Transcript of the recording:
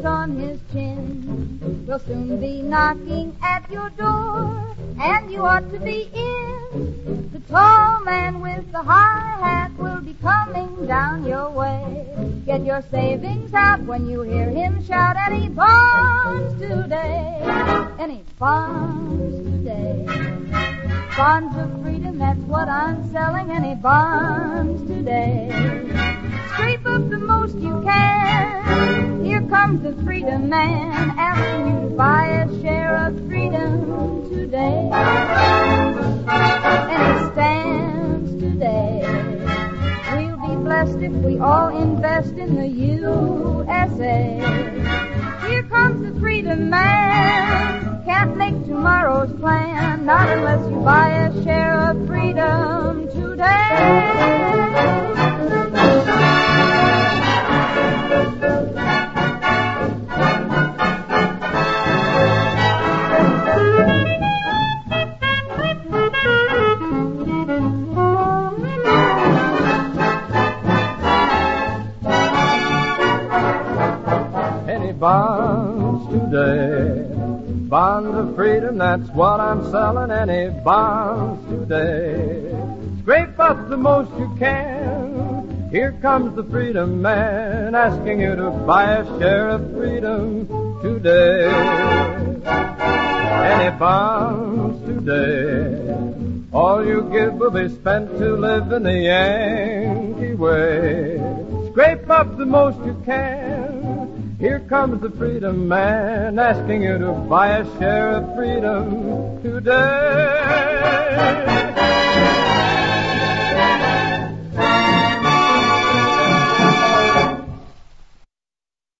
rose on his chin will soon be knocking at your door, and you ought to be in. The tall man with the high hat will be coming down your way. Get your savings out when you hear him shout, and he bonds today, and he bonds today. Bonds of freedom, that's what I'm selling, and he bonds today. Scrape up the most you can. Here comes the freedom man, asking you to buy a share of freedom today. And he stands today. We'll be blessed if we all invest in the USA. Here comes the freedom man. Can't make tomorrow's plan, not unless you buy a share of freedom today. Bonds today, bonds of freedom, that's what I'm selling. Any bonds today. Scrape up the most you can. Here comes the freedom man, asking you to buy a share of freedom today. Any bonds today. All you give will be spent to live in the Yankee way. Scrape up the most you can. Here comes the freedom man, asking you to buy a share of freedom today.